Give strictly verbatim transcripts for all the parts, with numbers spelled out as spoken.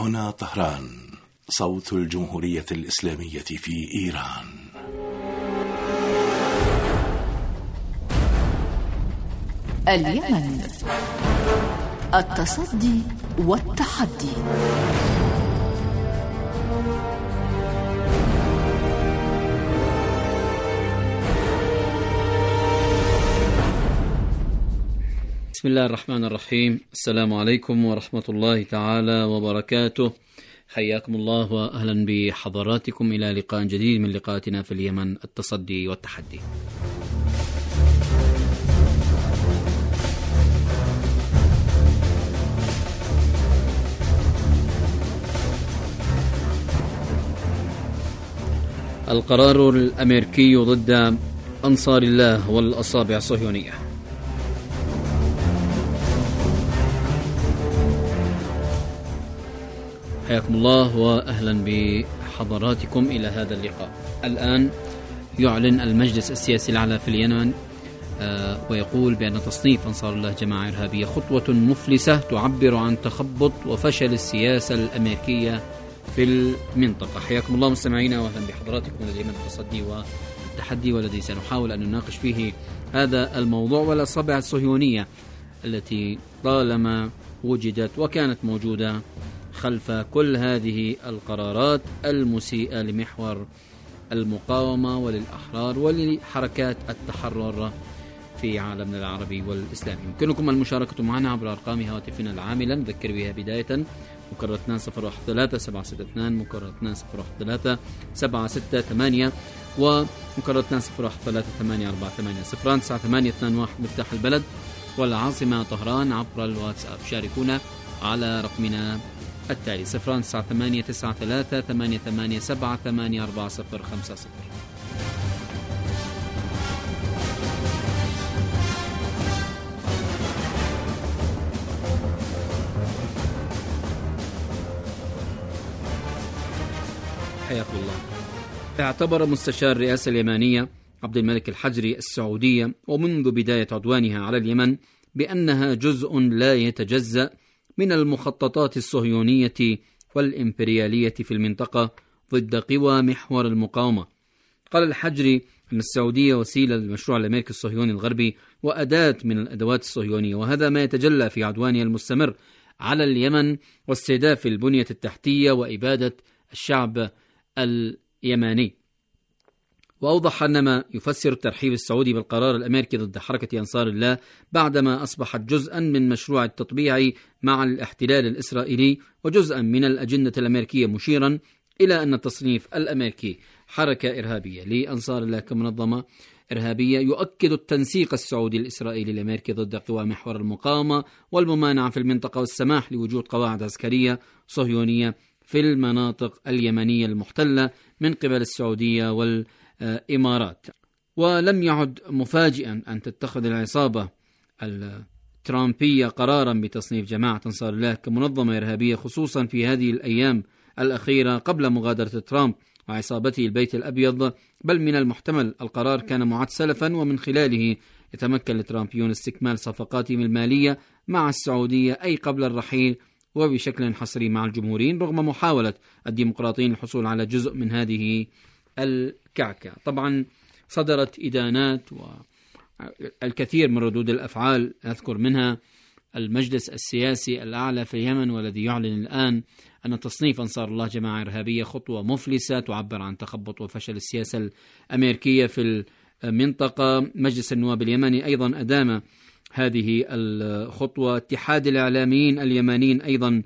هنا طهران، صوت الجمهورية الإسلامية في إيران. اليمن، التصدي والتحدي. بسم الله الرحمن الرحيم. السلام عليكم ورحمة الله تعالى وبركاته. حياكم الله وأهلا بحضراتكم إلى لقاء جديد من لقاءاتنا في اليمن، التصدي والتحدي. القرار الأمريكي ضد أنصار الله والأصابع الصهيونية. حياكم الله وأهلا بحضراتكم إلى هذا اللقاء. الآن يعلن المجلس السياسي الأعلى في اليمن آه ويقول بأن تصنيف أنصار الله جماعة إرهابية خطوة مفلسة تعبر عن تخبط وفشل السياسة الأمريكية في المنطقة. حياكم الله مستمعينا وأهلا بحضراتكم إلى اليمن، التصدي والتحدي، والذي سنحاول أن نناقش فيه هذا الموضوع والأصابع الصهيونية التي طالما وجدت وكانت موجودة خلف كل هذه القرارات المسيئة لمحور المقاومة وللأحرار ولحركات التحرر في عالمنا العربي والإسلامي. يمكنكم المشاركة معنا عبر أرقام هواتفنا العاملة، نذكر بها بداية مكرر اثنين صفر واحد ثلاثة سبعة ستة اثنين، مكرر اثنين صفر واحد ثلاثة سبعة ستة ثمانية، ومكرر اثنين صفر واحد ثلاثة ثمانية أربعة ثمانية صفر تسعة ثمانية اثنين واحد مفتاح البلد والعاصمة طهران عبر الواتساب. شاركونا على رقمنا التالي صفر تسعة ثمانية تسعة ثلاثة ثمانية ثمانية سبعة ثمانية أربعة صفر خمسة صفر. حياكم الله. اعتبر مستشار الرئاسة اليمانية عبد الملك الحجري السعودية ومنذ بداية عدوانها على اليمن بأنها جزء لا يتجزأ من المخططات الصهيونية والإمبريالية في المنطقة ضد قوى محور المقاومة. قال الحجري أن السعودية وسيلة للمشروع الأمريكي الصهيوني الغربي وأداة من الأدوات الصهيونية، وهذا ما يتجلى في عدوانها المستمر على اليمن واستهداف البنية التحتية وإبادة الشعب اليماني. وأوضح أن ما يفسر الترحيب السعودي بالقرار الأمريكي ضد حركة أنصار الله بعدما أصبحت جزءا من مشروع التطبيع مع الاحتلال الإسرائيلي وجزءا من الأجندة الأمريكية، مشيرا إلى أن التصنيف الأمريكي حركة إرهابية لأنصار الله كمنظمة إرهابية يؤكد التنسيق السعودي الإسرائيلي الأمريكي ضد قوى محور المقاومة والممانعة في المنطقة والسماح لوجود قواعد عسكرية صهيونية في المناطق اليمنية المحتلة من قبل السعودية والإمارات. ولم يعد مفاجئا أن تتخذ العصابة الترامبية قرارا بتصنيف جماعة أنصار الله كمنظمة إرهابية، خصوصا في هذه الأيام الأخيرة قبل مغادرة ترامب وعصابته البيت الأبيض، بل من المحتمل القرار كان معد سلفا ومن خلاله يتمكن الترامبيون استكمال صفقاتهم المالية مع السعودية أي قبل الرحيل وبشكل حصري مع الجمهوريين، رغم محاولة الديمقراطيين الحصول على جزء من هذه الكعكة. طبعا صدرت إدانات والكثير من ردود الأفعال، أذكر منها المجلس السياسي الأعلى في اليمن والذي يعلن الآن أن تصنيف أنصار الله جماعة إرهابية خطوة مفلسة تعبر عن تخبط وفشل السياسة الأمريكية في المنطقة. مجلس النواب اليمني أيضا أدام هذه الخطوة. اتحاد الإعلاميين اليمنيين أيضا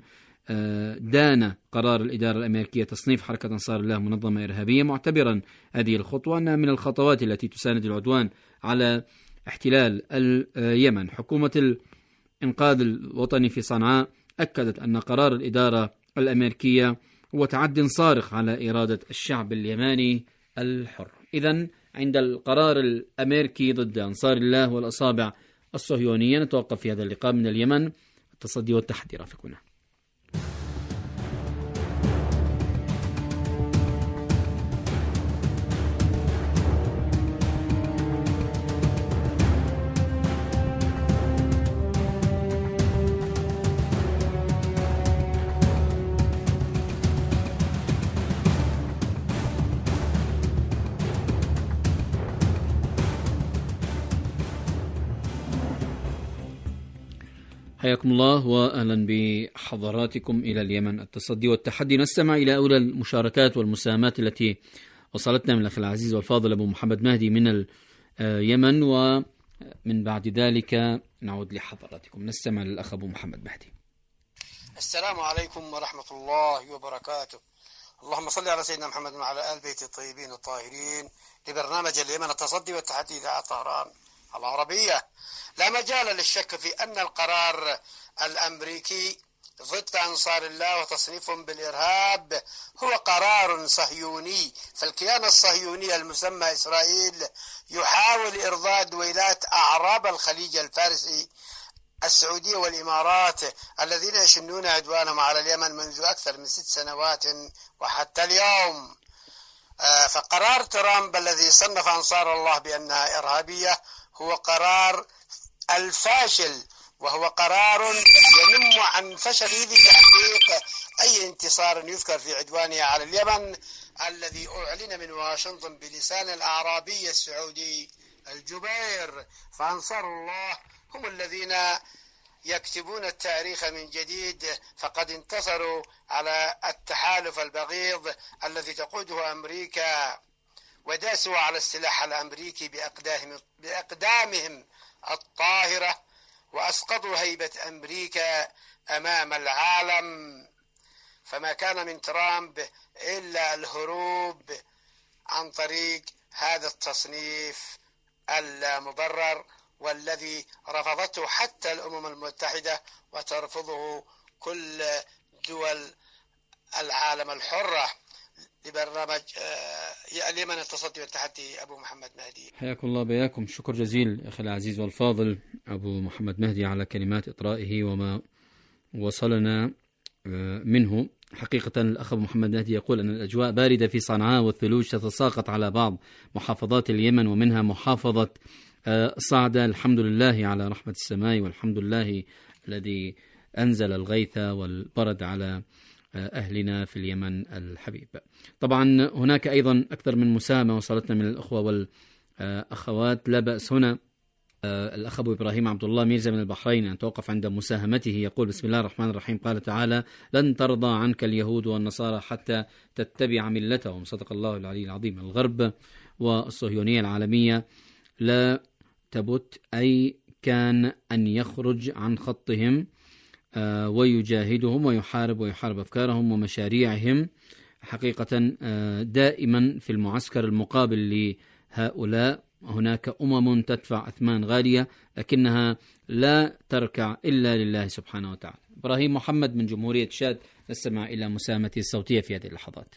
دان قرار الإدارة الأمريكية تصنيف حركة أنصار الله منظمة إرهابية، معتبرا هذه الخطوة أنها من الخطوات التي تساند العدوان على احتلال اليمن. حكومة الإنقاذ الوطني في صنعاء أكدت أن قرار الإدارة الأمريكية هو تعد صارخ على إرادة الشعب اليماني الحر. إذن عند القرار الأمريكي ضد أنصار الله والأصابع الصهيونية نتوقف في هذا اللقاء من اليمن، التصدي والتحدي. رافقنا. حياكم الله وأهلا بحضراتكم إلى اليمن التصدي والتحدي. نستمع إلى أولى المشاركات والمساهمات التي وصلتنا من الأخ العزيز والفاضل أبو محمد مهدي من اليمن، ومن بعد ذلك نعود لحضراتكم. نستمع للأخ أبو محمد مهدي. السلام عليكم ورحمة الله وبركاته. اللهم صل على سيدنا محمد وعلى آل بيت الطيبين الطاهرين. لبرنامج اليمن التصدي والتحدي إذاعة طهران العربية. لا مجال للشك في أن القرار الأمريكي ضد أنصار الله وتصنيفهم بالإرهاب هو قرار صهيوني، فالكيان الصهيوني المسمى إسرائيل يحاول إرضاء دويلات أعراب الخليج الفارسي السعودية والإمارات الذين يشنون عدوانهم على اليمن منذ أكثر من ست سنوات وحتى اليوم. فقرار ترامب الذي صنف أنصار الله بأنها إرهابية هو قرار الفاشل، وهو قرار ينم عن فشله لتحقيق أي انتصار يذكر في عدوانها على اليمن الذي أعلن من واشنطن بلسان الأعرابي السعودي الجبير. فأنصار الله هم الذين يكتبون التاريخ من جديد، فقد انتصروا على التحالف البغيض الذي تقوده أمريكا، وداسوا على السلاح الأمريكي بأقدامهم, بأقدامهم الطاهرة، وأسقطوا هيبة أمريكا أمام العالم. فما كان من ترامب إلا الهروب عن طريق هذا التصنيف اللامبرر، والذي رفضته حتى الأمم المتحدة وترفضه كل دول العالم الحرة. لبرنامج اليمن التصدي والتحدي أبو محمد مهدي. حياكم الله بياكم. شكر جزيل أخي العزيز والفاضل أبو محمد مهدي على كلمات إطرائه وما وصلنا منه. حقيقة الأخ أبو محمد مهدي يقول أن الأجواء باردة في صنعاء والثلوج تتساقط على بعض محافظات اليمن ومنها محافظة صعدة. الحمد لله على رحمة السماء، والحمد لله الذي أنزل الغيث والبرد على أهلنا في اليمن الحبيب. طبعا هناك أيضا أكثر من مساهمة وصلتنا من الأخوة والأخوات، لا بأس. هنا الأخ أبو إبراهيم عبد الله ميرزا من البحرين أن توقف عند مساهمته. يقول: بسم الله الرحمن الرحيم. قال تعالى: لن ترضى عنك اليهود والنصارى حتى تتبع ملتهم. صدق الله العلي العظيم. الغرب والصهيونية العالمية لا تبت أي كان أن يخرج عن خطهم ويجاهدهم ويحارب ويحارب أفكارهم ومشاريعهم. حقيقة دائما في المعسكر المقابل لهؤلاء هناك أمم تدفع أثمان غالية لكنها لا تركع إلا لله سبحانه وتعالى. إبراهيم محمد من جمهورية تشاد، نستمع إلى مساهمته الصوتية في هذه اللحظات.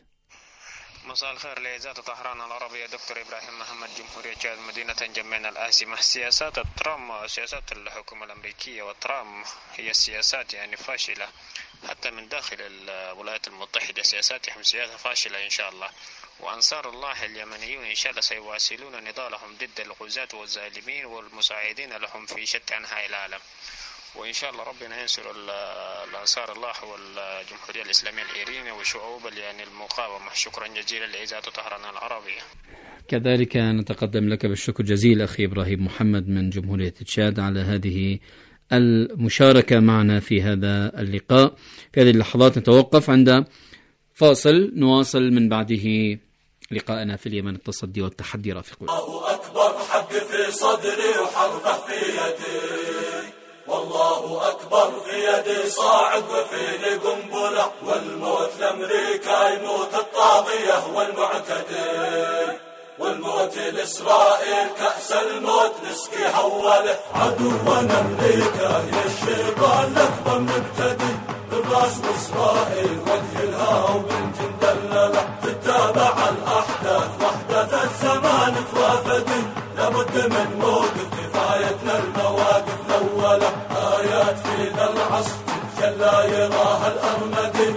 مساء الخير لإذاعة طهران العربية. دكتور إبراهيم محمد، جمهورية تشاد، مدينة جمينة الآسمة. سياسات ترامب، سياسات الحكومة الأمريكية وترامب هي سياسات يعني فاشلة حتى من داخل الولايات المتحدة. سياساتهم سياسة فاشلة إن شاء الله، وأنصار الله اليمنيون إن شاء الله سيواصلون نضالهم ضد الغزاة والظالمين والمساعدين لهم في شتى أنحاء العالم، وإن شاء الله ربنا ينصر الأنصار الله والجمهورية الإسلامية الإيرانية وشعوب يعني المقاومة. شكرا جزيلا لإذاعة طهران العربية. كذلك نتقدم لك بالشكر جزيل أخي إبراهيم محمد من جمهورية تشاد على هذه المشاركة معنا في هذا اللقاء. في هذه اللحظات نتوقف عند فاصل، نواصل من بعده لقاءنا في اليمن التصدي والتحدي. رافقون. الله أكبر، حق في صدري وحربه في يدي، والله أكبر، في يدي صاعد وفيني قنبلة، والموت لأمريكا يموت الطاغية والمعتدي، والموت لإسرائيل كأس الموت نسقي هوله. عدونا أمريكا هي الشيطان الأكبر مبتدي، الراس وإسرائيل وجه الها وبنت مدللة، تتابع الأحداث وأحداث الزمان توافدي، لابد من موقف كفايتنا المواقف الأولى، آيات في ذا العصر تتجلى يراها الأرمدي،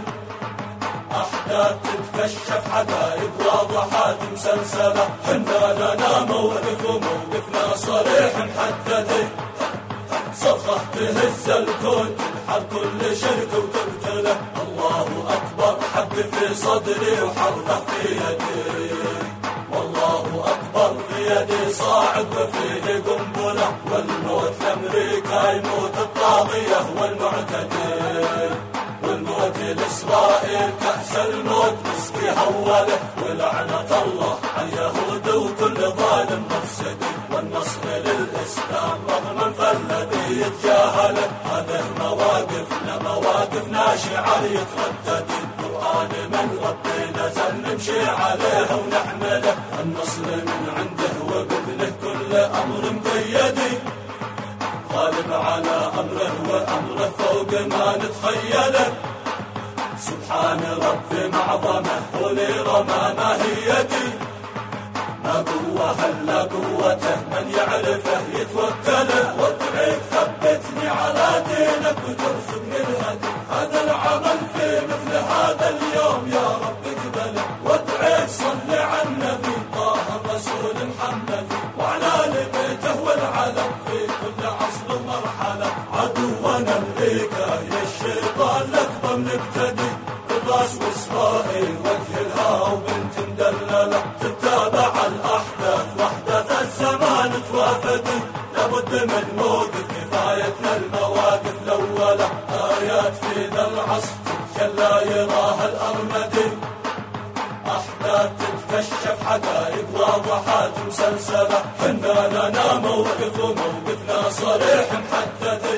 أحداث تتكشف عجائب واضحات مسلسلة، حنا لنا موقف وموقفنا صريح محدد، صرخة تهز الكون تنحر كل شرك وتقتله. الله أكبر، حق في صدري وحربه في يدي، والله أكبر، في يدي صاعد وفيه قنبلة، والموت لم أمريكا يموت الطاغية والمعتدي، والموت لإسرائيل كأس الموت مسكي هوله، ولعنة الله على اليهود وكل ظالم مفسدي، والنصر للإسلام رغم فالذي يتجاهله، هذه مواقفنا مواقفنا شعار يتردد، القرآن من ربي نزل نمشي عليه ونحمله، النصر من عنده وبإذنه كل أمر مقيد، غالب على أمره وأمره فوق ما نتخيله، سبحان ربي معظمه ولرمى ماهيتي، ما قوة هلا قوته من يعرفه يتوكله، وادعيك ثبتني على دينك وترزقني الهدي، هذا العمل في مثل هذا اليوم يا رب اقبله، وادعيك صل على النبي طه الرسول محمد وعلى آل بيته والعلم في كل عصر ومرحلة، عدونا أمريكا يا الشيطان الأكبر نبتدي، بالراس وإسرائيل وجهها وبنت مدللة، تتابع الأحداث وأحداث الزمان توافدي، لابد من موقف كفايتنا المواقف الأولى، آيات في ذا العصر تتجلى يراها الأرمدي، أحداث تتكشف حقائق واضحات مسلسلة، حنا لنا موقف وموقفنا صريح محدد.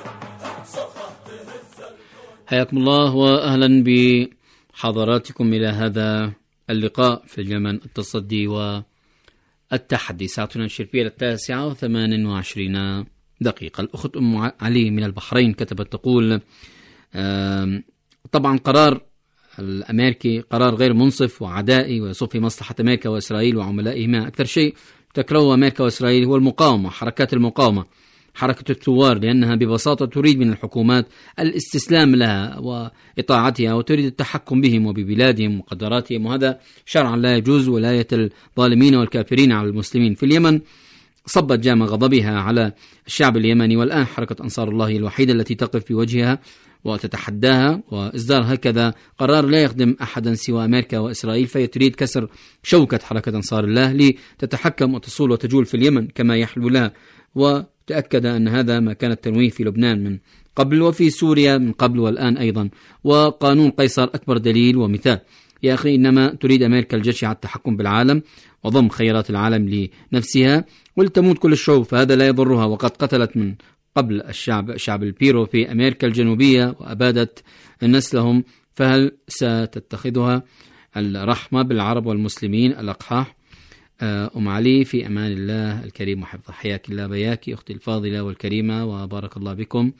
حياكم الله وأهلا بحضراتكم إلى هذا اللقاء في اليمن التصدي والتحدي. ساعتنا الشرقية التاسعة وثمان وعشرين دقيقة. الأخت أم علي من البحرين كتبت تقول طبعا قرار الأمريكي قرار غير منصف وعدائي ويصب في مصلحة أمريكا وإسرائيل وعملائهما. أكثر شيء تكرهه أمريكا وإسرائيل هو المقاومة، حركات المقاومة، حركة الثوار، لأنها ببساطة تريد من الحكومات الاستسلام لها وإطاعتها وتريد التحكم بهم وببلادهم وقدراتهم، وهذا شرعا لا يجوز، ولاية الظالمين والكافرين على المسلمين. في اليمن صبت جام غضبها على الشعب اليمني، والآن حركة أنصار الله هي الوحيدة التي تقف في وجهها وتتحداها، وإصدار هكذا قرار لا يخدم أحدا سوى أمريكا وإسرائيل، فهي تريد كسر شوكة حركة أنصار الله لتتحكم وتصول وتجول في اليمن كما يحلو لها. وتأكد أن هذا ما كان التنويه في لبنان من قبل وفي سوريا من قبل والآن أيضا، وقانون قيصر أكبر دليل ومثال. يا أخي إنما تريد أمريكا الجشعة التحكم بالعالم وضم خيرات العالم لنفسها ولتموت كل الشعوب، فهذا لا يضرها، وقد قتلت من قبل الشعب شعب البيرو في أمريكا الجنوبية وأبادت نسلهم، فهل ستتخذها الرحمة بالعرب والمسلمين الأقحاح؟ أم علي في أمان الله الكريم وحفظه. حياك الله بياك أختي الفاضلة والكريمة، وبارك الله بكم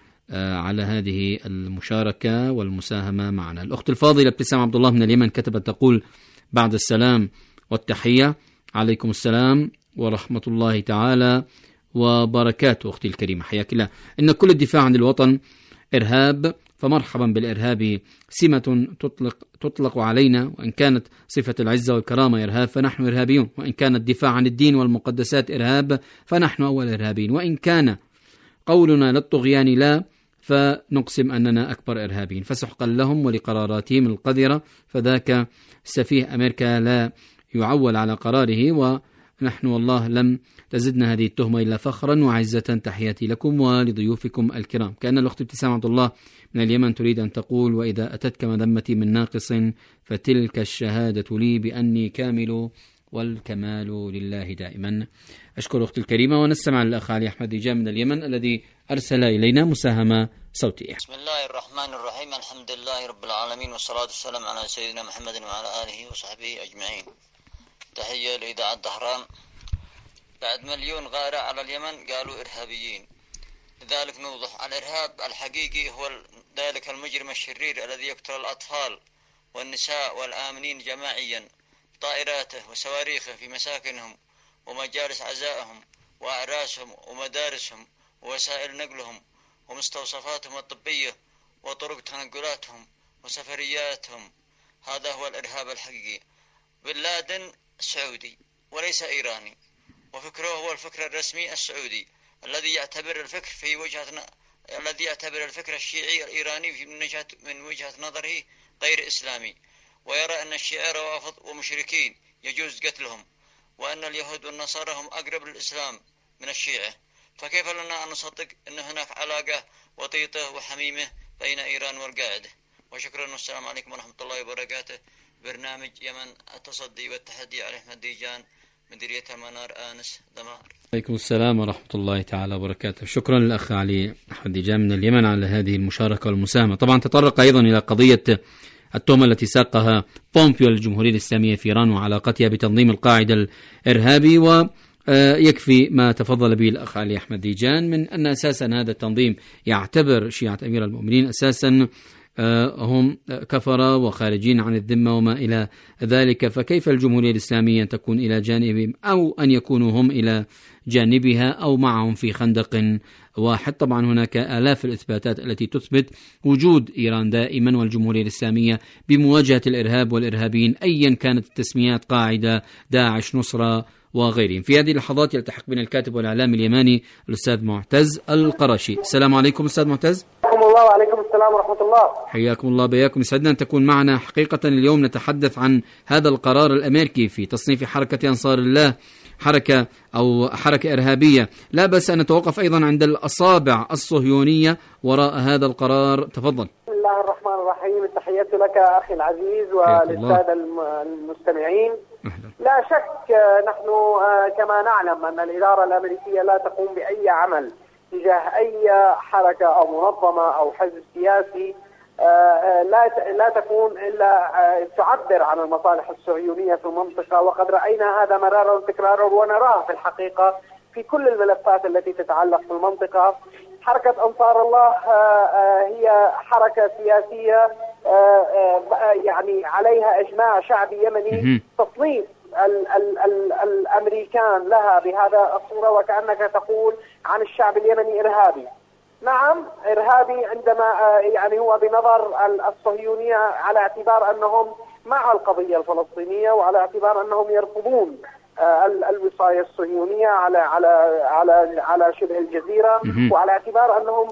على هذه المشاركة والمساهمة معنا. الأخت الفاضلة ابتسام عبد الله من اليمن كتبت تقول بعد السلام والتحية، عليكم السلام ورحمة الله تعالى وبركاته. أختي الكريمة حياك الله. إن كل الدفاع عن الوطن إرهاب، فمرحبا بالإرهاب، سمة تطلق, تطلق علينا، وإن كانت صفة العزة والكرامة إرهاب فنحن إرهابيون، وإن كان الدفاع عن الدين والمقدسات إرهاب فنحن أول إرهابيين، وإن كان قولنا للطغيان لا فنقسم أننا أكبر إرهابيين، فسحقا لهم ولقراراتهم القذرة، فذاك سفيه أمريكا لا يعول على قراره، ونحن والله لم تزدنا هذه التهمة إلا فخرا وعزة. تحياتي لكم ولضيوفكم الكرام. كأن الأخت ابتسام عبد الله من اليمن تريد أن تقول وإذا أتتك مذمتي من ناقص فتلك الشهادة لي بأني كامل والكمال لله دائما. أشكر أختي الكريمة، ونستمع للأخ علي أحمد جام من اليمن الذي أرسل إلينا مساهمة صوتية. بسم الله الرحمن الرحيم، الحمد لله رب العالمين، والصلاة والسلام على سيدنا محمد وعلى آله وصحبه أجمعين. تحية لإذاعة دهران. بعد مليون غارة على اليمن قالوا إرهابيين، لذلك نوضح الإرهاب الحقيقي هو ذلك المجرم الشرير الذي يقتل الأطفال والنساء والآمنين جماعيا، طائراته وصواريخه في مساكنهم ومجالس عزائهم وأعراسهم ومدارسهم ووسائل نقلهم ومستوصفاتهم الطبية وطرق تنقلاتهم وسفرياتهم. هذا هو الإرهاب الحقيقي. بن لادن سعودي وليس إيراني، وفكره هو الفكر الرسمي السعودي الذي يعتبر الفكر في وجهة ن... الذي يعتبر الفكر الشيعي الإيراني من وجهة من وجهة نظره غير إسلامي، ويرى أن الشيعة روافض ومشركين يجوز قتلهم، وأن اليهود والنصارى هم أقرب للإسلام من الشيعة، فكيف لنا أن نصدق أن هناك علاقة وطيدة وحميمة بين إيران والقاعدة؟ وشكرا والسلام عليكم ورحمة الله وبركاته. برنامج يمن التصدي والتحدي على أحمد ديجان، مديرية المنار، آنس، دمار. عليكم السلام ورحمة الله تعالى وبركاته. شكرا للأخ علي أحمد ديجان من اليمن على هذه المشاركة والمساهمة. طبعا تطرق أيضا إلى قضية التهمة التي ساقها بومبيو للجمهورية الإسلامية في إيران وعلاقتها بتنظيم القاعدة الإرهابي، ويكفي ما تفضل به الأخ علي أحمد ديجان من أن أساسا هذا التنظيم يعتبر شيعة أمير المؤمنين أساسا هم كفرة وخارجين عن الذمة وما إلى ذلك، فكيف الجمهورية الإسلامية أن تكون إلى جانبهم أو أن يكونوا هم إلى جانبها أو معهم في خندق واحد؟ طبعا هناك آلاف الإثباتات التي تثبت وجود إيران دائما والجمهورية الإسلامية بمواجهة الإرهاب والإرهابيين أيا كانت التسميات، قاعدة، داعش، نصرة وغيرهم. في هذه اللحظات يلتحق بنا الكاتب والإعلامي اليماني الأستاذ معتز القرشي. السلام عليكم أستاذ معتز. حياكم الله. وعليكم السلام ورحمة الله. حياكم الله بياكم. يسعدنا أن تكون معنا. حقيقة اليوم نتحدث عن هذا القرار الأمريكي في تصنيف حركة أنصار الله حركة أو حركة إرهابية. لا بس أن نتوقف أيضا عند الأصابع الصهيونية وراء هذا القرار. تفضل. بسم الله الرحمن الرحيم. التحيات لك أخي العزيز وللسادة المستمعين. لا شك نحن كما نعلم أن الإدارة الأمريكية لا تقوم بأي عمل تجاه أي حركة أو منظمة أو حزب سياسي لا لا تكون إلا تعبر عن المصالح الصهيونية في المنطقة، وقد رأينا هذا مرارا وتكرارا ونراه في الحقيقة في كل الملفات التي تتعلق في المنطقة. حركة أنصار الله هي حركة سياسية يعني عليها إجماع شعبي يمني. تصنيف ال ال ال الأمريكان لها بهذا الصورة وكأنك تقول عن الشعب اليمني إرهابي. نعم إرهابي عندما يعني هو بنظر الصهيونية على اعتبار أنهم مع القضية الفلسطينية وعلى اعتبار أنهم يرفضون الوصاية الصهيونية على على على على شبه الجزيرة، وعلى اعتبار أنهم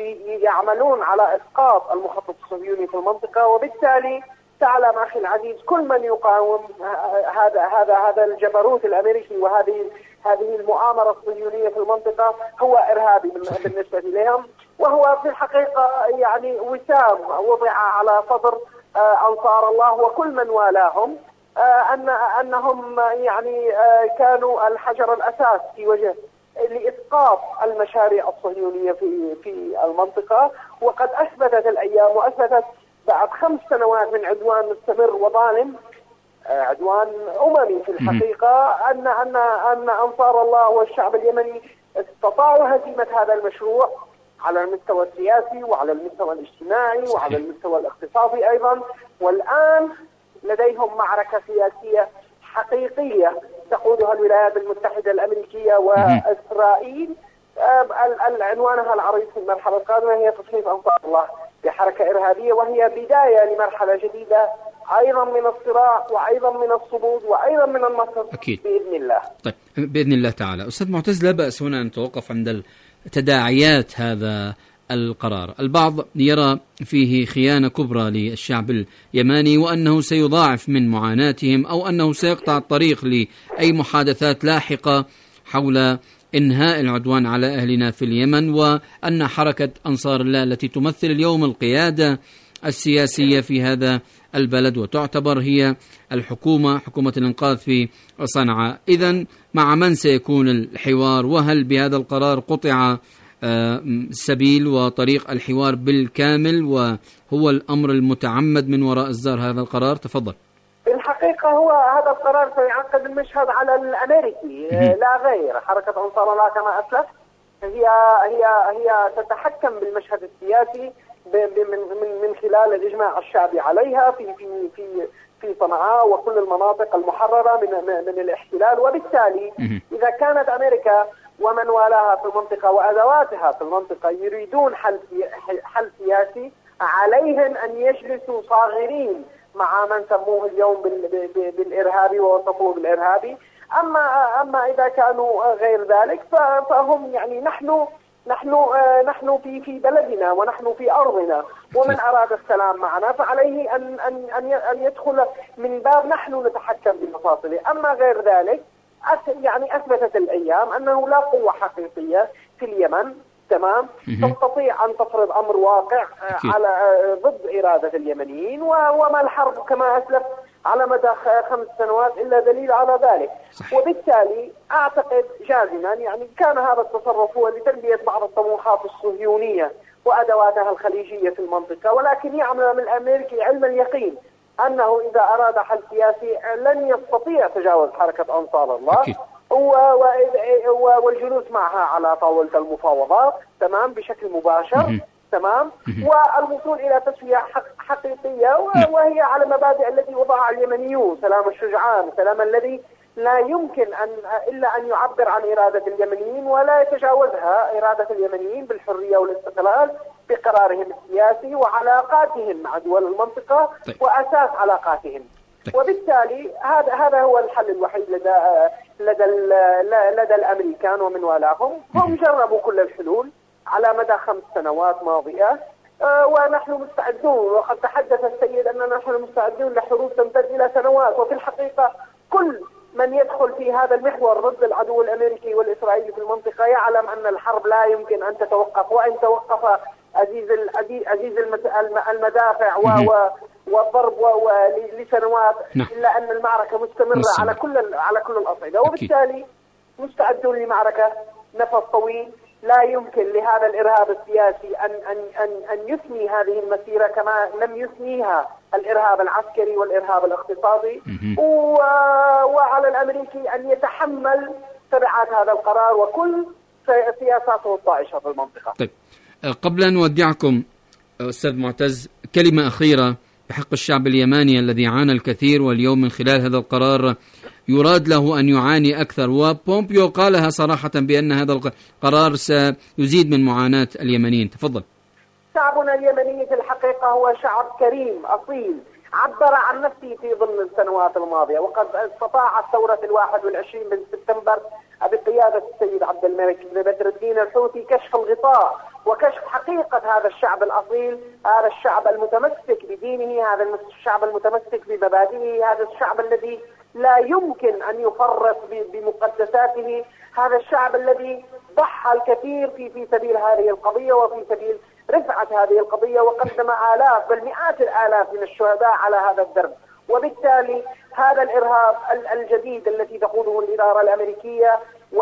يعملون على إسقاط المخطط الصهيوني في المنطقة. وبالتالي تعلم أخي العزيز كل من يقاوم هذا هذا هذا الجبروت الأمريكي وهذه هذه المؤامرة الصهيونية في المنطقة هو إرهابي بالنسبة لهم، وهو في الحقيقة يعني وسام وضع على صدر أنصار الله وكل من والاهم، أن أنهم يعني كانوا الحجر الأساس في وجه لإسقاط المشاريع الصهيونية في في المنطقة. وقد أثبتت الأيام وأثبتت بعد خمس سنوات من عدوان مستمر وظالم، عدوان أممي في الحقيقة، أن أن أن أنصار الله والشعب اليمني استطاعوا هزيمة هذا المشروع على المستوى السياسي وعلى المستوى الاجتماعي وعلى المستوى الاقتصادي أيضا. والآن لديهم معركة سياسية حقيقية تقودها الولايات المتحدة الأمريكية وإسرائيل. عنوانها العريض في المرحلة القادمة هي تصنيف أنصار الله بحركة إرهابية، وهي بداية لمرحلة جديدة أيضا من الصراع وأيضا من الصمود وأيضا من النصر أكيد بإذن الله. طيب بإذن الله تعالى. أستاذ معتز، لا بأس هنا أن نتوقف عند تداعيات هذا القرار. البعض يرى فيه خيانة كبرى للشعب اليماني وأنه سيضاعف من معاناتهم أو أنه سيقطع الطريق لأي محادثات لاحقة حول إنهاء العدوان على أهلنا في اليمن، وأن حركة أنصار الله التي تمثل اليوم القيادة السياسية في هذا البلد وتعتبر هي الحكومة حكومة الإنقاذ في صنعاء. إذن مع من سيكون الحوار؟ وهل بهذا القرار قطع سبيل وطريق الحوار بالكامل وهو الأمر المتعمد من وراء إصدار هذا القرار؟ تفضل. في الحقيقة هو هذا القرار سيعقد المشهد على الأمريكي لا غير. حركة أنصار الله كما أسلف هي هي هي تتحكم بالمشهد السياسي من من من خلال الإجماع الشعبي عليها في في في في صنعاء وكل المناطق المحررة من من الاحتلال. وبالتالي إذا كانت أمريكا ومن والاها في المنطقة وأدواتها في المنطقة يريدون حل حل سياسي، عليهم أن يجلسوا صاغرين مع من سموه اليوم بالإرهابي ووصفوه بالإرهابي. أما أما إذا كانوا غير ذلك فهم يعني نحن نحن نحن في في بلدنا ونحن في أرضنا، ومن أراد السلام معنا فعليه أن أن أن أن يدخل من باب نحن نتحكم بمفاصله. أما غير ذلك يعني أثبتت الأيام أنه لا قوة حقيقية في اليمن، تمام، تستطيع أن تفرض أمر واقع على ضد إرادة اليمنيين، وما الحرب كما أسلف على مدى خمس سنوات إلا دليل على ذلك. صحيح. وبالتالي أعتقد جازما يعني كان هذا التصرف هو لتلبية بعض الطموحات الصهيونية وأدواتها الخليجية في المنطقة، ولكن يعمل الأمريكي علم اليقين أنه إذا أراد حل سياسي لن يستطيع تجاوز حركة أنصار الله. أكيد. والجلوس معها على طاولة المفاوضات، تمام، بشكل مباشر، تمام، والوصول إلى تسوية حقيقية وهي على مبادئ التي وضعها اليمنيون: سلام الشجعان، سلام الذي لا يمكن أن إلا أن يعبر عن إرادة اليمنيين ولا يتجاوزها إرادة اليمنيين بالحرية والاستقلال بقرارهم السياسي وعلاقاتهم مع دول المنطقة. طيب. وأساس علاقاتهم. طيب. وبالتالي هذا هذا هو الحل الوحيد لدى لدى لدى الأمريكان ومن والاهم. هم جربوا كل الحلول على مدى خمس سنوات ماضية، آه ونحن مستعدون، وقد تحدث السيد أننا نحن مستعدون لحروب تمتد إلى سنوات. وفي الحقيقة كل من يدخل في هذا المحور ضد العدو الأمريكي والإسرائيلي في المنطقة يعلم أن الحرب لا يمكن أن تتوقف، وإن توقف عزيز عزيز المدافع و والضرب لسنوات، إلا أن المعركة مستمرة على كل على كل الأصعدة. وبالتالي مستعدون لمعركة نفس طويل. لا يمكن لهذا الإرهاب السياسي أن أن أن أن يثني هذه المسيرة كما لم يثنيها الإرهاب العسكري والإرهاب الاقتصادي، وعلى الأمريكي أن يتحمل تبعات هذا القرار وكل سياساته الطائشة في المنطقة. طيب، قبل أن نودعكم أستاذ معتز، كلمة أخيرة بحق الشعب اليماني الذي عانى الكثير، واليوم من خلال هذا القرار يراد له أن يعاني أكثر، وبومبيو قالها صراحة بأن هذا القرار سيزيد من معاناة اليمنيين. تفضل. شعبنا اليمني في الحقيقة هو شعب كريم أصيل، عبر عن نفسه في ضمن السنوات الماضية، وقد استطاعت ثورة الواحد والعشرين من سبتمبر بقيادة السيد عبد الملك بن بدر الدين الحوثي كشف الغطاء وكشف حقيقة هذا الشعب الأصيل، هذا الشعب المتمسك بدينه، هذا الشعب المتمسك بمبادئه، هذا الشعب الذي لا يمكن أن يفرط بمقدساته، هذا الشعب الذي ضحى الكثير في في سبيل هذه القضية وفي سبيل رفعة هذه القضية، وقدم آلاف بل مئات الآلاف من الشهداء على هذا الدرب. وبالتالي هذا الإرهاب الجديد التي تقوده الإدارة الأمريكية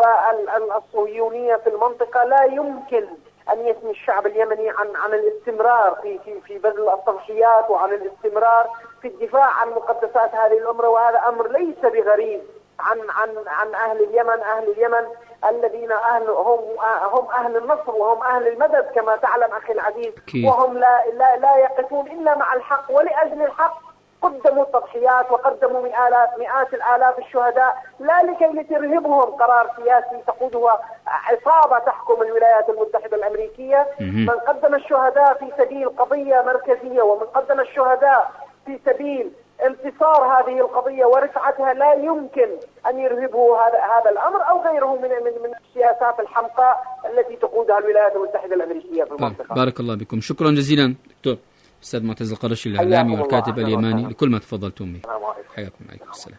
والصهيونية في المنطقة لا يمكن أن يثني الشعب اليمني عن عن الاستمرار في في في بذل التضحيات وعن الاستمرار في الدفاع عن مقدسات هذه الأمة. وهذا أمر ليس بغريب عن عن عن أهل اليمن. أهل اليمن الذين أهل هم هم أهل النصر وهم أهل المدد كما تعلم أخي العزيز، وهم لا لا لا يقفون إلا مع الحق ولأجل الحق. قدموا التضحيات وقدموا مئات مئات الآلاف الشهداء لا لكي لترهبهم قرار سياسي تقودها عصابة تحكم الولايات المتحدة الأمريكية. من قدم الشهداء في سبيل قضية مركزية، ومن قدم الشهداء في سبيل انتصار هذه القضية ورفعتها، لا يمكن أن يرهبوا هذا هذا الأمر أو غيره من من من السياسات الحمقاء التي تقودها الولايات المتحدة الأمريكية في المنطقة. بارك الله بكم، شكرا جزيلا دكتور أستاذ معتز القرشي الإعلامي والكاتب اليماني لكل ما تفضلتم به. حياكم. عليكم السلام.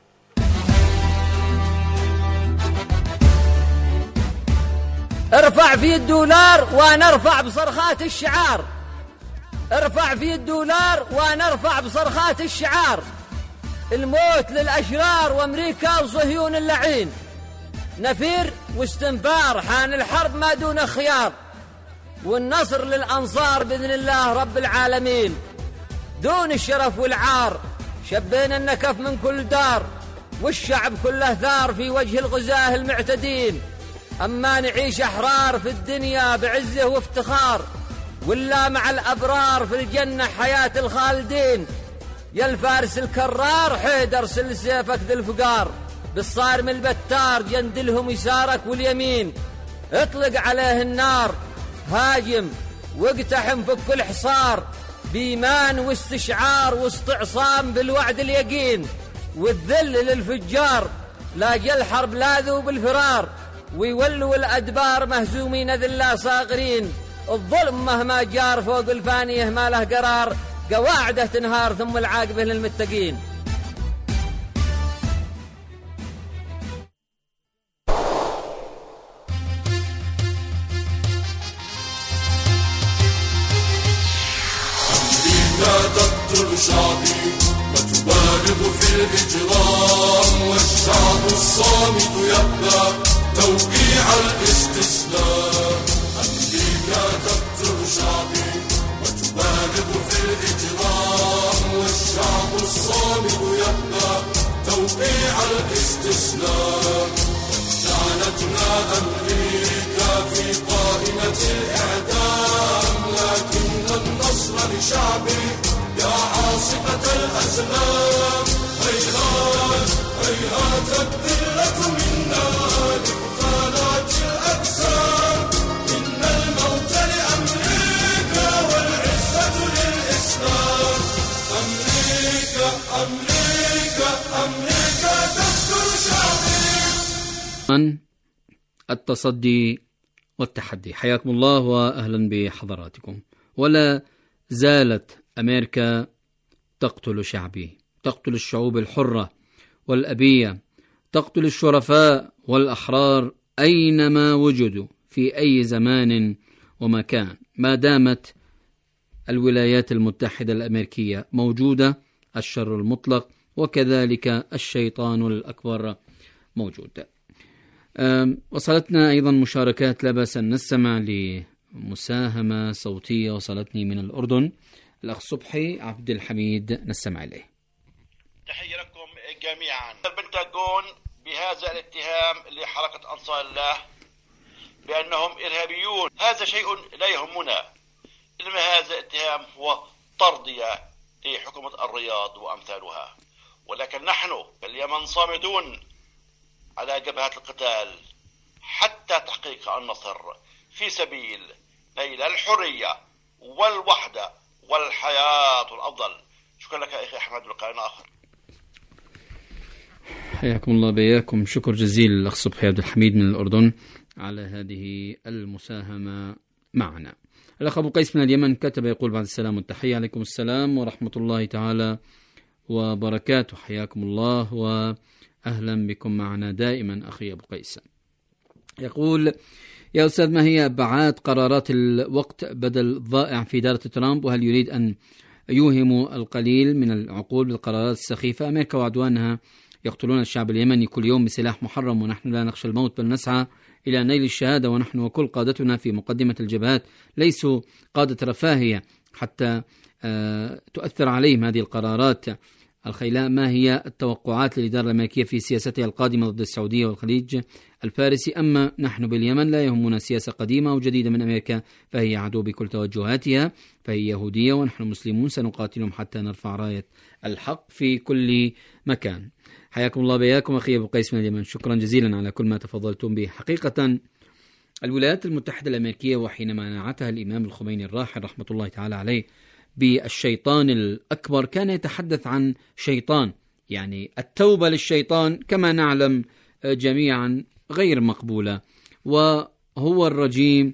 ارفع في الدولار ونرفع بصرخات الشعار، ارفع في الدولار ونرفع بصرخات الشعار. الموت للأشرار وأمريكا وصهيون اللعين، نفير واستنفار، حان الحرب ما دون خيار، والنصر للأنصار بإذن الله رب العالمين. دون الشرف والعار شبينا النكف من كل دار، والشعب كله ثار في وجه الغزاة المعتدين. أما نعيش أحرار في الدنيا بعزه وافتخار، ولا مع الأبرار في الجنة حياة الخالدين. يا الفارس الكرار حيدر سل سيفك ذي الفقار، بالصارم البتار جندلهم يسارك واليمين. اطلق عليه النار هاجم واقتحم فك الحصار، بإيمان واستشعار واستعصام بالوعد اليقين. والذل للفجار لا جل حرب لاذوا بالفرار، ويولوا الأدبار مهزومين ذلا صاغرين. الظلم مهما جار فوق الفانية ما له قرار، قواعده تنهار ثم العاقبة للمتقين. تقتل شعبي وتبالغ في الإجرام، والشعب الصامت يأبى توقيع الاستسلام. أمريكا تقتل شعبي وتبالغ في الإجرام، والشعب الصامت يأبى توقيع الاستسلام. جعلتنا أمريكا في قائمة الإعدام، لكن النصر لشعبي يا عاصفة الأزلام. هيهات هيهات الذلة منا لقتالات الأجسام، إن الموت لأمريكا والعزة للإسلام. أمريكا أمريكا أمريكا تقتل شعبي. التصدي والتحدي. حياكم الله وأهلا بحضراتكم. ولا زالت أمريكا تقتل شعبي، تقتل الشعوب الحرة والأبية، تقتل الشرفاء والأحرار أينما وجدوا في أي زمان ومكان. ما دامت الولايات المتحدة الأمريكية موجودة الشر المطلق وكذلك الشيطان الأكبر موجود. وصلتنا أيضا مشاركات، لا بأس أن نستمع لمساهمة صوتية وصلتني من الأردن. الأخ صبحي عبد الحميد نستمع إليه. تحية لكم جميعا. البنتاغون بهذا الاتهام لحركة أنصار الله بأنهم إرهابيون، هذا شيء لا يهمنا، إنما هذا الاتهام هو ترضية لحكومة الرياض وأمثالها. ولكن نحن اليمن صامدون على جبهة القتال حتى تحقيق النصر في سبيل نيل الحرية والوحدة والحياة الأفضل. شكرا لك أخي أحمد، ولقاء آخر. حياكم الله بياكم. شكر جزيل الأخ صبحي عبد الحميد من الأردن على هذه المساهمة معنا. الأخ أبو قيس من اليمن كتب يقول: بعد السلام والتحية. عليكم السلام ورحمة الله تعالى وبركاته. حياكم الله وأهلا بكم معنا دائما أخي أبو قيس. يقول: يا أستاذ، ما هي أبعاد قرارات الوقت بدل ضائع في إدارة ترامب؟ وهل يريد أن يوهم القليل من العقول بالقرارات السخيفة؟ أمريكا وعدوانها يقتلون الشعب اليمني كل يوم بسلاح محرم، ونحن لا نخشى الموت بل نسعى إلى نيل الشهادة، ونحن وكل قادتنا في مقدمة الجبهات ليسوا قادة رفاهية حتى تؤثر عليهم هذه القرارات الخيلاء. ما هي التوقعات للإدارة الأمريكية في سياستها القادمة ضد السعودية والخليج الفارسي؟ أما نحن باليمن لا يهمنا سياسة قديمة أو جديدة من أمريكا، فهي عدو بكل توجهاتها، فهي يهودية ونحن مسلمون، سنقاتلهم حتى نرفع راية الحق في كل مكان. حياكم الله بياكم أخي أبو قيس من اليمن. شكرا جزيلا على كل ما تفضلتم به. حقيقة الولايات المتحدة الأمريكية وحينما نعتها الإمام الخميني الراحل رحمة الله تعالى عليه بالشيطان الأكبر كان يتحدث عن شيطان، يعني التوبة للشيطان كما نعلم جميعا غير مقبولة، وهو الرجيم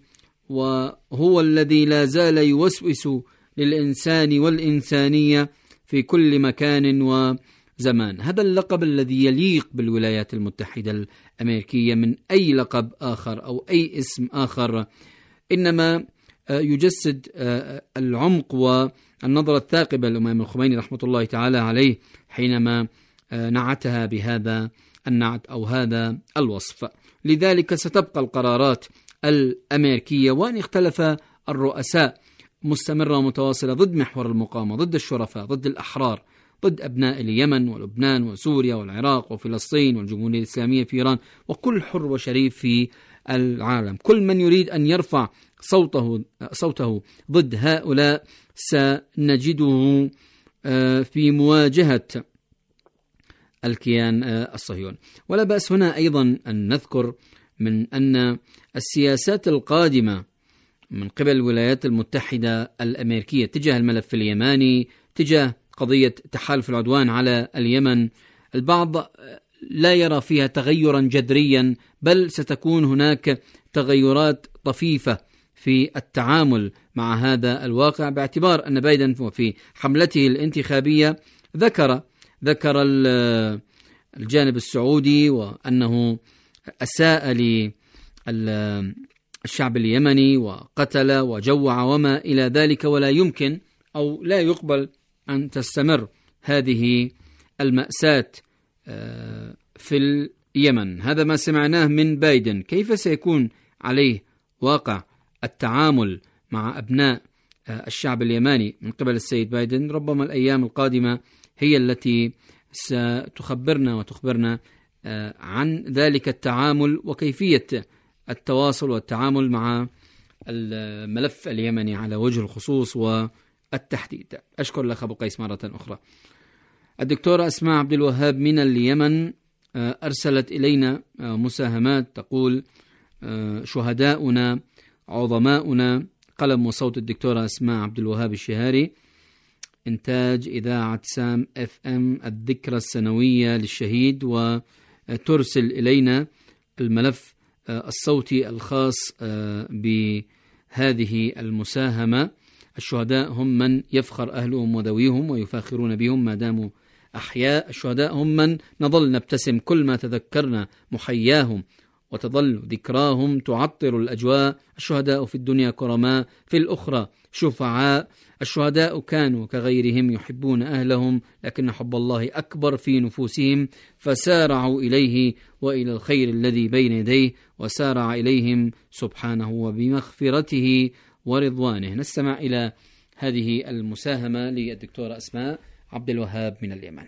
وهو الذي لا زال يوسوس للإنسان والإنسانية في كل مكان وزمان. هذا اللقب الذي يليق بالولايات المتحدة الأمريكية من أي لقب آخر أو أي اسم آخر، إنما يجسد العمق والنظرة الثاقبة للإمام الخميني رحمة الله تعالى عليه حينما نعتها بهذا النعت أو هذا الوصف. لذلك ستبقى القرارات الأمريكية وأن اختلف الرؤساء مستمرة ومتواصلة ضد محور المقاومة، ضد الشرفاء، ضد الأحرار، ضد أبناء اليمن ولبنان وسوريا والعراق وفلسطين والجمهورية الإسلامية في إيران وكل حر وشريف في العالم. كل من يريد أن يرفع صوته صوته ضد هؤلاء سنجده في مواجهة الكيان الصهيوني. ولا بأس هنا أيضا أن نذكر من أن السياسات القادمة من قبل الولايات المتحدة الأمريكية تجاه الملف اليماني، تجاه قضية تحالف العدوان على اليمن، البعض لا يرى فيها تغيرا جذريا، بل ستكون هناك تغيرات طفيفة في التعامل مع هذا الواقع، باعتبار أن بايدن في حملته الانتخابية ذكر ذكر الجانب السعودي وأنه أساء للشعب اليمني وقتل وجوع وما إلى ذلك، ولا يمكن أو لا يقبل أن تستمر هذه المأساة في اليمن. هذا ما سمعناه من بايدن. كيف سيكون عليه واقع التعامل مع أبناء الشعب اليماني من قبل السيد بايدن؟ ربما الأيام القادمة هي التي ستخبرنا وتخبرنا عن ذلك التعامل وكيفية التواصل والتعامل مع الملف اليمني على وجه الخصوص والتحديد. أشكر لك أبو قيس مرة أخرى. الدكتورة أسماء عبد الوهاب من اليمن أرسلت إلينا مساهمات تقول: شهداؤنا عظماؤنا. قلم وصوت الدكتورة أسماء عبد الوهاب الشهاري. إنتاج إذاعة سام اف ام الذكرى السنوية للشهيد، وترسل إلينا الملف الصوتي الخاص بهذه المساهمة. الشهداء هم من يفخر أهلهم وذويهم ويفاخرون بهم ما داموا أحياء. الشهداء هم من نظل نبتسم كل ما تذكرنا محياهم، وتظل ذكراهم تعطر الأجواء. الشهداء في الدنيا كرماء، في الأخرى شفعاء. الشهداء كانوا كغيرهم يحبون أهلهم، لكن حب الله أكبر في نفوسهم، فسارعوا إليه وإلى الخير الذي بين يديه، وسارع إليهم سبحانه وبمغفرته ورضوانه. نستمع إلى هذه المساهمة للدكتورة أسماء عبد الوهاب من اليمن.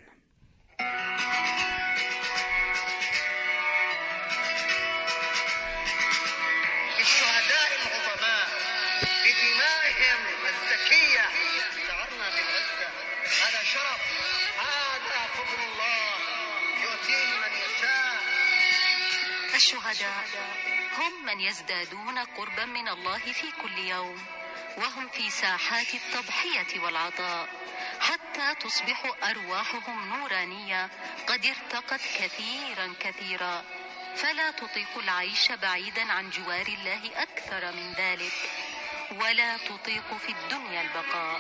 الشهداء العظماء بدمائهم الزكية شعرنا بالعزة. هذا شرف، هذا فضل الله يؤتيه من يشاء. الشهداء هم من يزدادون قربا من الله في كل يوم، وهم في ساحات التضحية والعطاء حتى تصبح أرواحهم نورانية قد ارتقت كثيرا كثيرا، فلا تطيق العيش بعيدا عن جوار الله أكثر من ذلك، ولا تطيق في الدنيا البقاء.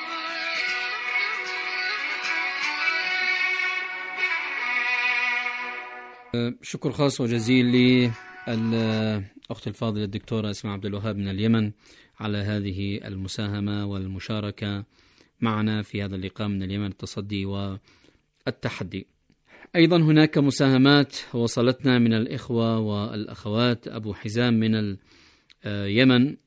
شكر خاص وجزيل للأخت الفاضلة الدكتورة أسماء عبد الوهاب من اليمن على هذه المساهمة والمشاركة معنا في هذا اللقاء من اليمن، التصدي والتحدي. أيضا هناك مساهمات وصلتنا من الإخوة والأخوات. أبو حزام من اليمن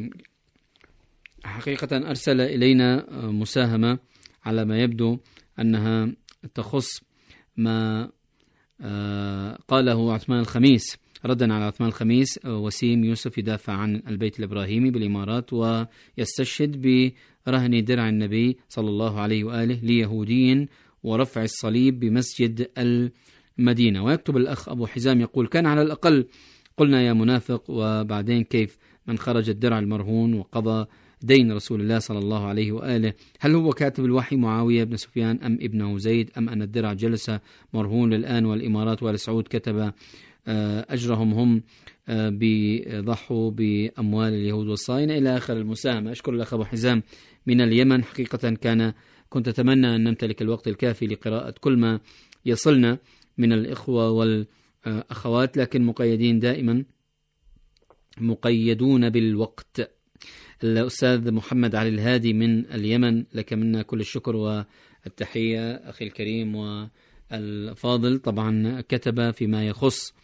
حقيقة أرسل إلينا مساهمة على ما يبدو أنها تخص ما قاله عثمان الخميس، ردا على عثمان الخميس. وسيم يوسف يدافع عن البيت الإبراهيمي بالإمارات ويستشهد برهن درع النبي صلى الله عليه وآله ليهودي ورفع الصليب بمسجد المدينة. ويكتب الأخ أبو حزام يقول: كان على الأقل قلنا يا منافق، وبعدين كيف من خرج الدرع المرهون وقضى دين رسول الله صلى الله عليه وآله؟ هل هو كاتب الوحي معاوية بن سفيان أم ابنه زيد، أم أن الدرع جلس مرهون الآن والإمارات وآل سعود كتب أجرهم هم بضحوا بأموال اليهود والصهاينة إلى آخر المساهمة. أشكر الأخ أبو حزام من اليمن. حقيقة كان كنت أتمنى أن نمتلك الوقت الكافي لقراءة كل ما يصلنا من الإخوة والأخوات، لكن مقيدين دائما، مقيدون بالوقت. الأستاذ محمد علي الهادي من اليمن، لك منا كل الشكر والتحية أخي الكريم والفاضل. طبعا كتب فيما يخص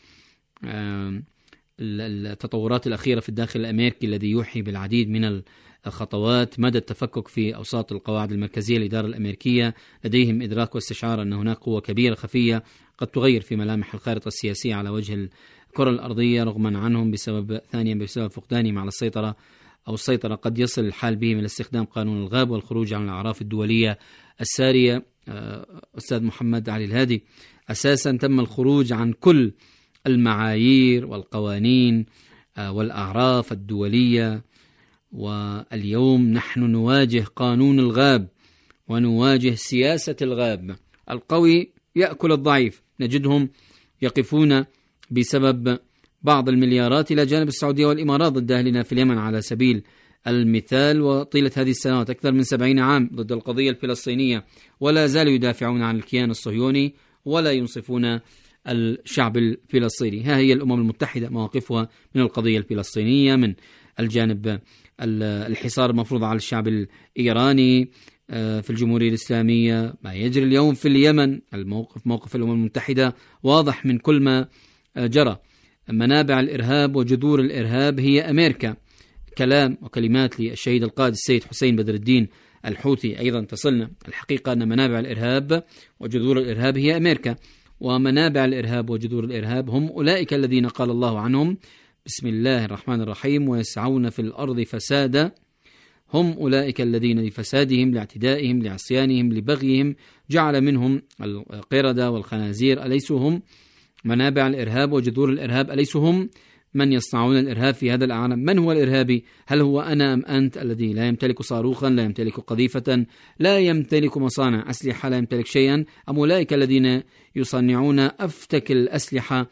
التطورات الأخيرة في الداخل الأمريكي الذي يوحي بالعديد من الخطوات، مدى التفكك في أوساط القواعد المركزية للإدارة الأمريكية. لديهم إدراك واستشعار أن هناك قوة كبيرة خفية قد تغير في ملامح الخارطة السياسية على وجه الكرة الأرضية رغما عنهم، بسبب ثانيا بسبب فقدانهم على السيطرة أو السيطرة قد يصل الحال بهم إلى استخدام قانون الغاب والخروج عن الأعراف الدولية السارية. أستاذ محمد علي الهادي، أساسا تم الخروج عن كل المعايير والقوانين والأعراف الدولية، واليوم نحن نواجه قانون الغاب ونواجه سياسة الغاب. القوي يأكل الضعيف. نجدهم يقفون بسبب بعض المليارات إلى جانب السعودية والإمارات ضد أهلنا في اليمن على سبيل المثال، وطيلة هذه السنوات أكثر من سبعين عام ضد القضية الفلسطينية، ولا زالوا يدافعون عن الكيان الصهيوني ولا ينصفون الشعب الفلسطيني. ها هي الأمم المتحدة مواقفها من القضية الفلسطينية، من الجانب الحصار المفروض على الشعب الإيراني، في الجمهورية الإسلامية، ما يجري اليوم في اليمن، الموقف موقف الأمم المتحدة واضح من كل ما جرى. منابع الإرهاب وجذور الإرهاب هي أمريكا. كلام وكلمات للشهيد القائد السيد حسين بدر الدين الحوثي أيضا تصلنا. الحقيقة أن منابع الإرهاب وجذور الإرهاب هي أمريكا، ومنابع الإرهاب وجذور الإرهاب هم أولئك الذين قال الله عنهم بسم الله الرحمن الرحيم ويسعون في الأرض فسادا، هم أولئك الذين لفسادهم لاعتدائهم لعصيانهم لبغيهم جعل منهم القردة والخنازير. أليسوا هم منابع الإرهاب وجذور الإرهاب؟ أليسوا هم من يصنعون الإرهاب في هذا العالم؟ من هو الإرهابي؟ هل هو أنا أم أنت الذي لا يمتلك صاروخا، لا يمتلك قذيفة، لا يمتلك مصانع أسلحة، لا يمتلك شيئا، أم أولئك الذين يصنعون أفتك الأسلحة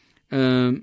أه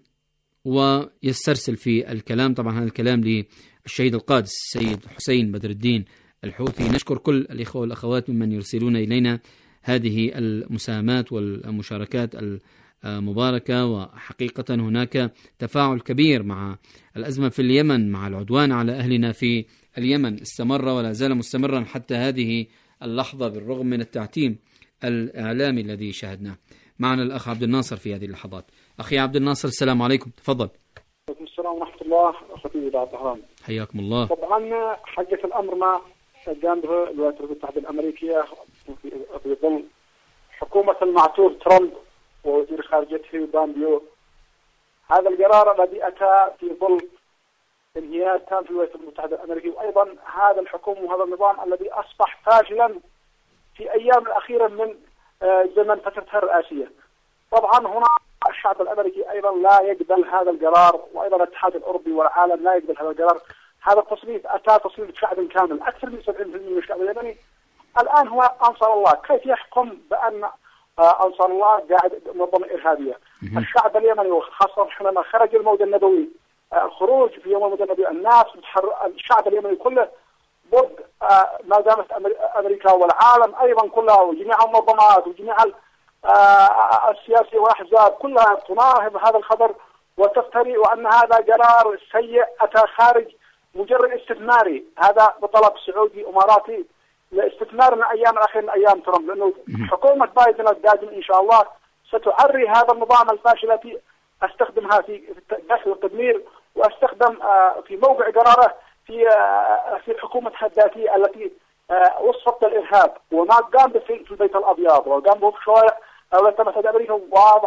ويسترسل في الكلام؟ طبعا هذا الكلام للشهيد القائد السيد حسين بدر الدين الحوثي. نشكر كل الإخوة والأخوات ممن يرسلون إلينا هذه المساهمات والمشاركات مباركة. وحقيقة هناك تفاعل كبير مع الأزمة في اليمن، مع العدوان على أهلنا في اليمن، استمر ولا زال مستمرا حتى هذه اللحظة بالرغم من التعتيم الإعلامي الذي شاهدناه. معنا الأخ عبد الناصر في هذه اللحظات. أخي عبد الناصر السلام عليكم، تفضل. وعليكم السلام ورحمة الله. أخوتي إذاعة طهران، حياكم الله. طبعا حقة الأمر ما قام به الولايات المتحدة الأمريكية في ظل حكومة المعتوه ترامب ووزير خارجيته بامبيو. هذا القرار الذي أتى في ظل انهيار تام في الولايات المتحدة الأمريكية، وأيضا هذا الحكومة وهذا النظام الذي أصبح فاشلا في أيام الأخيرة من زمن فترتها الرئاسية. طبعا هنا الشعب الأمريكي أيضا لا يقبل هذا القرار، وأيضا الاتحاد الأوروبي والعالم لا يقبل هذا القرار. هذا التصنيف أتى تصنيف شعب كامل، أكثر من سبعين بالمئة من الشعب اليمني الآن هو أنصار الله. كيف يحكم بأن أنصار الله قاعد منظمة إرهابية؟ الشعب اليمني وخاصة حينما خرج الموت النبوي، خروج في يوم الموت النبوي، الناس الشعب اليمني كله ضد ما دامت أمريكا والعالم أيضا كلها وجميع المنظمات وجميع السياسية والأحزاب كلها تناهض هذا الخبر وتفتري، وأن هذا قرار سيء أتى خارج مجرد استثماري، هذا بطلب سعودي إماراتي لاستثمار من أيام الأخير من أيام ترامب، لأنه حكومة بايدن القادم إن شاء الله ستعري هذا النظام الفاشل التي استخدمها في الدخل والتدمير، واستخدم في موقع قراره في في الحكومة الذاتية التي وصفت الإرهاب وما قام به في البيت الأبيض وقام به في شوارع الولايات المتحدة الأمريكية،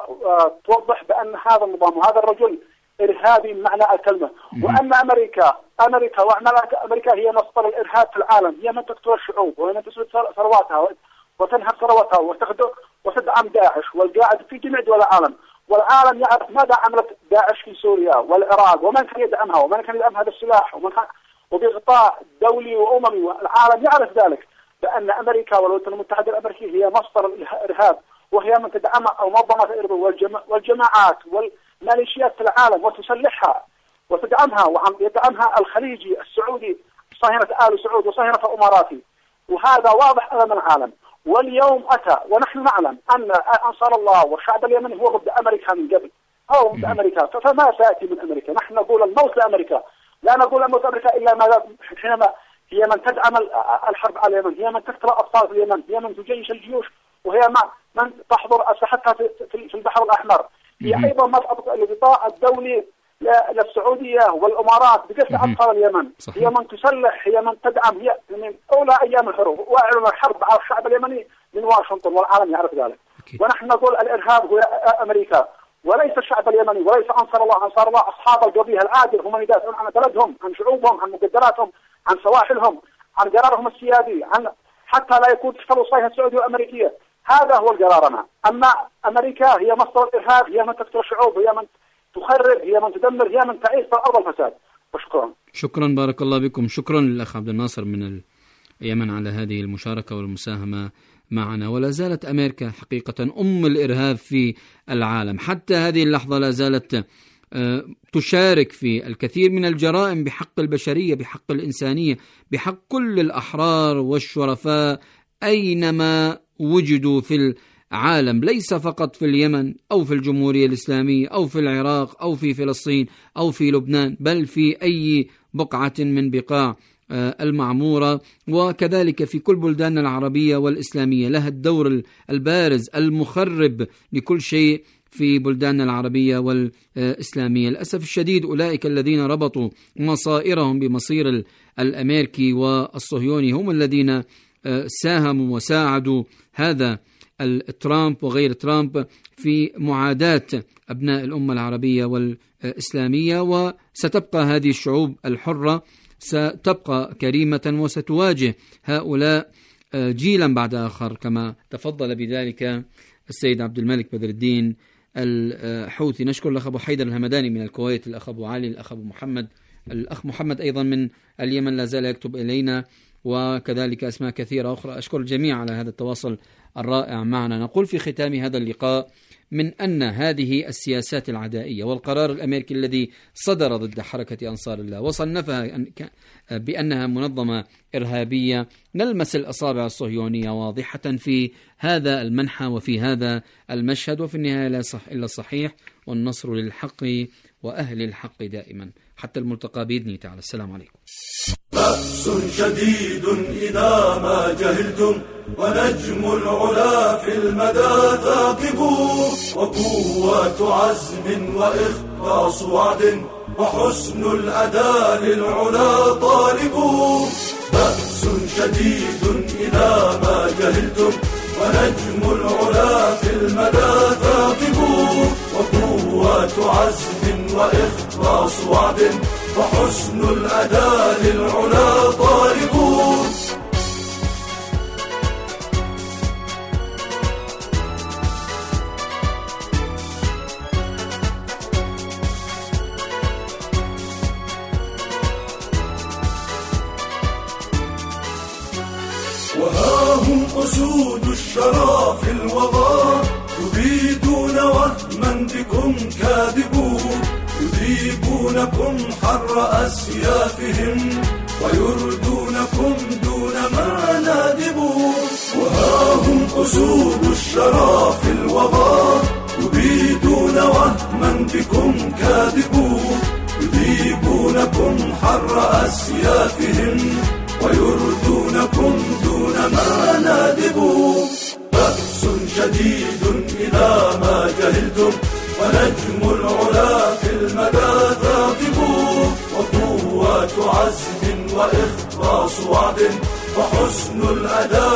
توضح بأن هذا النظام وهذا الرجل إرهابي بمعنى الكلمة، وأن أمريكا أمريكا وأعمال أمريكا هي مصدر الإرهاب في العالم، هي من تقتل الشعوب وهي من تسود ثرواتها وتنهب ثرواتها وتدعم داعش والقاعد في جميع دول العالم. والعالم يعرف ماذا عملت داعش في سوريا والعراق، ومن كان يدعمها ومن كان يدعم هذا السلاح، ومن كان وبغطاء دولي وأممي، والعالم يعرف ذلك بأن أمريكا والولايات المتحدة الأمريكية هي مصدر الإرهاب، وهي من تدعم منظمات الإرهاب والجماعات والميليشيات في العالم وتسلحها وتدعمها، ويدعمها الخليجي السعودي صهينة آل سعود وصهينة الإماراتي، وهذا واضح أمام العالم. واليوم أتى ونحن نعلم أن أنصار الله والشعب اليمني هو ضد أمريكا من قبل، هو ضد أمريكا، فما سيأتي من أمريكا؟ نحن نقول الموت لأمريكا، لا نقول الموت لأمريكا إلا ما حينما هي من تدعم الحرب على اليمن، هي من تقتل أطفال في اليمن، هي من تجيش الجيوش، وهي من تحضر أسلحتها في البحر الأحمر، هي أيضا ما تطبق الغطاء الدولي للسعودية والإمارات بقتل أطفال اليمن، هي من تسلح، هي من تدعم، هي من أولى أيام الحروب وأعلن الحرب على الشعب اليمني من واشنطن، والعالم يعرف ذلك. ونحن نقول الإرهاب هو أمريكا وليس الشعب اليمني وليس أنصار الله. أنصار الله أصحاب القضية العادل، هم يدافعون عن بلدهم، عن شعوبهم، عن مقدراتهم، عن سواحلهم، عن قرارهم السيادي، عن حتى لا يكون تشتغل صيحة السعودية والأمريكية. هذا هو قرارنا. أما أمريكا هي مصدر الإرهاب، هي من تقتل الشعوب، هي من تخرب، هي من تدمر، هي من تعيش في الأرض الفساد. وشكرا. شكرا، بارك الله بكم. شكرا للأخ عبد الناصر من اليمن على هذه المشاركة والمساهمة معنا. ولا زالت أمريكا حقيقة أم الإرهاب في العالم، حتى هذه اللحظة لا زالت تشارك في الكثير من الجرائم بحق البشرية، بحق الإنسانية، بحق كل الأحرار والشرفاء أينما وجدوا في العالم، ليس فقط في اليمن أو في الجمهورية الإسلامية أو في العراق أو في فلسطين أو في لبنان، بل في أي بقعة من بقاع المعمورة، وكذلك في كل بلداننا العربية والإسلامية لها الدور البارز المخرب لكل شيء في بلداننا العربية والإسلامية. للأسف الشديد أولئك الذين ربطوا مصائرهم بمصير الأمريكي والصهيوني هم الذين ساهموا وساعدوا هذا ترامب وغير ترامب في معاداة أبناء الأمة العربية والإسلامية. وستبقى هذه الشعوب الحرة ستبقى كريمة وستواجه هؤلاء جيلا بعد آخر، كما تفضل بذلك السيد عبد الملك بدر الدين الحوثي. نشكر الأخ أبو حيدر الهمداني من الكويت، الأخ أبو علي، الأخ أبو محمد، الأخ محمد أيضا من اليمن لا زال يكتب إلينا، وكذلك أسماء كثيرة أخرى. أشكر الجميع على هذا التواصل الرائع معنا. نقول في ختام هذا اللقاء من أن هذه السياسات العدائية والقرار الأمريكي الذي صدر ضد حركة أنصار الله وصنفها بأنها منظمة إرهابية نلمس الأصابع الصهيونية واضحة في هذا المنحى وفي هذا المشهد، وفي النهاية لا صح إلا الصحيح، والنصر للحق وأهل الحق دائما. حتى الملتقى بإذن تعالى. السلام عليكم. بأس شديد إذا ما جهلتم، ونجم العلا في المدى ثاقب، وقوة عزم وإخلاص وعد، وحسن الأداء للعلا طالب. بأس شديد إذا ما جهلتم، ونجم العلا في المدى ثاقب، وقوة عزم وإخلاص وعد، وحسن الأداء للعلا طالب. وها هم أسود الشرى في الوغى، يبيدون وهما بكم كاذبون، يذيبونكم حر أسيافهم، ويردونكم دون ما نادبون. وها هم أسود الشرى في الوغى، يبيدون وهما بكم كاذبون، يذيبونكم حر أسيافهم، ويردونكم دون ما نادبون. بأس شديد إذا ما جهلتم، ونجم العلا في المدى ثاقب، وقوة عزم وإخلاص وعد، وحسن الأداء